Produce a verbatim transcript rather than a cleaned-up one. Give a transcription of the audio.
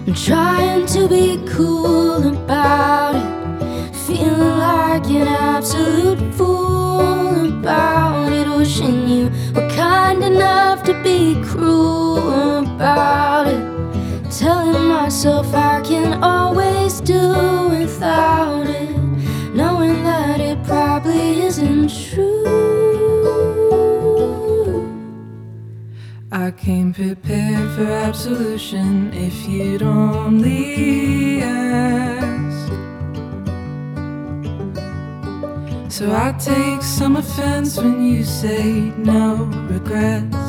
I'm trying to be cool about it, feeling like an absolute fool about it, wishing you were kind enough to be cruel about it, telling myself I can always do without it, knowing that it probably isn't true. I came prepared for absolution if you'd only ask. So I take some offense when you say no regrets.